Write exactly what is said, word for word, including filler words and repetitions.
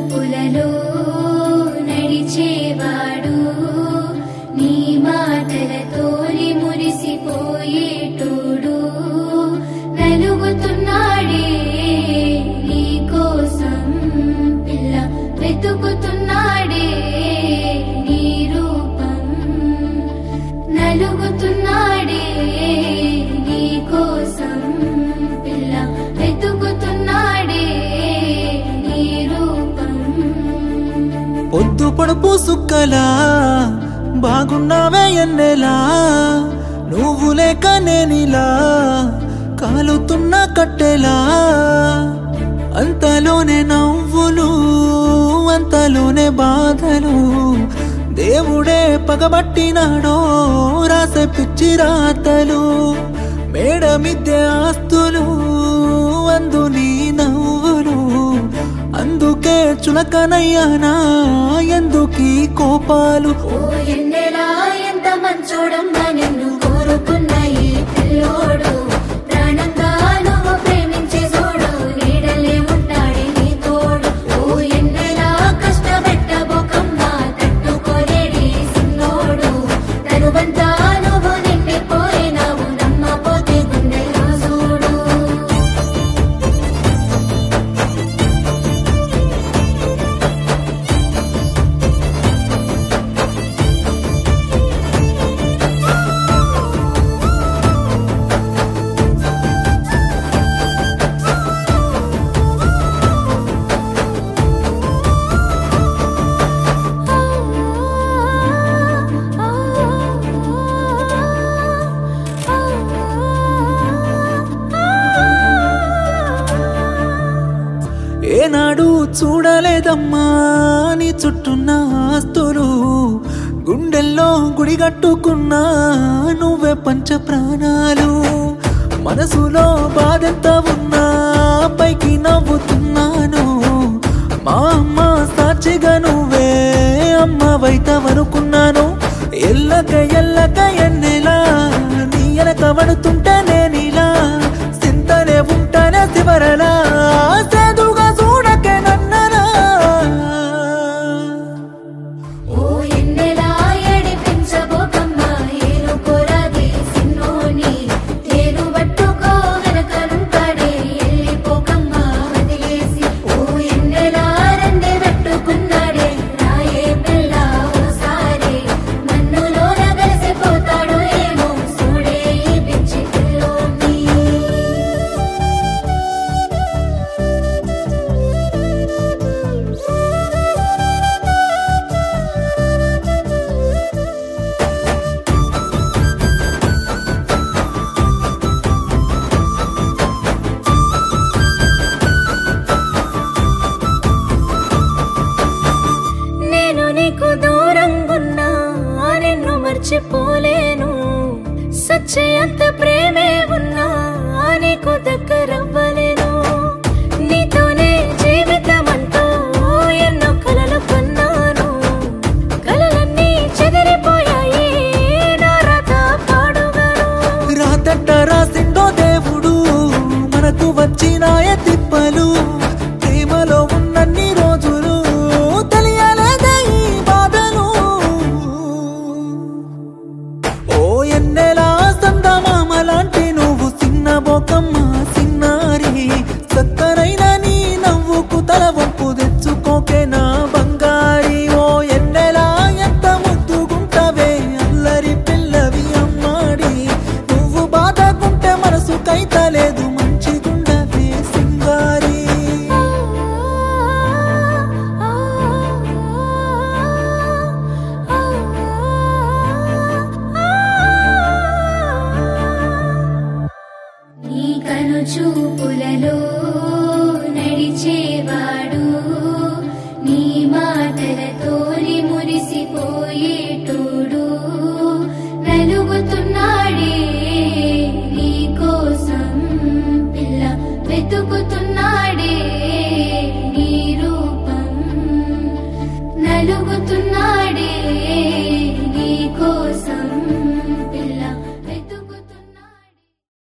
చూపులలో నడిచేవాడు నీ మాటలతోని మురిసిపోయేటోడు నలుగుతున్నాడే నీ కోసం పిల్ల వెతుకుతున్నాడే నీ రూపం నలుగుతున్నాడే నీ కోసం పిల్ల వెతుకుతున్నాడే నీ రూపం పొద్దు పొడుపు సుక్కలా బాగున్నావే ఎన్నెలా నువ్వు లేక నేనిలా కాలుతున్న కట్టెలా అంతలోనే నవ్వులు అంతలోనే బాధలు దేవుడే పగబట్టినాడో రాసే పిచ్చి రాతలు మేడ మిద్దె ఆస్తులు అందు నీ నవ్వులు అందుకే చులకనయ్యానా ఎందుకీ కోపాలు ఓ ఎన్నెలా ఎంత మంచోడమ్మా నిన్ను కోరుకున్న ఈ పిల్లోడు ప్రాణంగా నువ్వు ప్రేమించే చూడు నీడలే ఉంటాడే నీ తోడు ఓ ఎన్నెలా కష్టపెట్టబోకమ్మా తట్టుకోలేడి సిన్నోడు తనువంతా నువ్వు నిండిపోయినావు నమ్మపోతే గుండెల్లో చూడు ఏనాడు చూడలేదమ్మా నీ చుట్టున్న ఆస్తులు గుండెల్లో గుడిగట్టుకున్నా నువ్వే పంచ ప్రాణాలు మనసులో బాధెంత ఉన్నా పైకి నవ్వుతున్నాను మా అమ్మ సాక్షిగా నువ్వే అమ్మవైతవనుకున్నాను ఎల్లక ఎల్లక ఎన్నెలా నీ ఎనక పడుతుంటే నేనిలా సింతనే ఉంటానే శివరలా సేదుగా చూడకే నన్నరా ఓ ఎన్నెలా ఏడిపించబోకమ్మా ఏలుకోరాది సిన్నోని తేను పట్టుకో వెనకనుంటాడే వెళ్ళిపోకమ్మా వదిలేసి ఓ ఎన్నెలా రెండే పెట్టుకున్నాడే రాయే పిల్ల ఓసారి మన్నులోన కలిసిపోతాడు ఏమో చూడే ఈ పిచ్చి పిల్లోని నేను నీకు దూరంగున్నా నిన్ను మర్చిపోలేను సచ్చయంత ప్రేమే ఉన్నా నీకు దగ్గరవ్వలేను నీతోనే జీవితం అంటూ ఎన్నో కలలు కన్నాను కలలన్నీ చెదిరిపోయాయి నా రాత పాడుగాను రాతట్ట రాసిండో దేవుడు మనకు వచ్చినాయ తిప్పలు ప్రేమలో ఉన్నన్ని రోజులు తెలియలేదే ఈ బాధలు ఓ ఎన్నెలా సందమామ లాంటి నువ్వు చిన్న బొకమ్మ సిన్నారి సక్కరైన నీ నవ్వుకు తల వంపు తెచ్చుకోకే నా బంగారి ఓ ఎన్నెలా ఎంత ముద్దుగుంటవే అల్లరి పిల్లవి అమ్మాడి నువ్వు బాధకుంటే మనసు కైతలేదు మంచిగుండవే సింగారి నీ కను చూపులలో నడిచేవాడు నీ మాటలతోని మురిసిపోయేటోడు నలుగుతున్నాడే నీ కోసం పిల్ల వెతుకుతున్నాడే నీ రూపం నలుగుతున్నాడే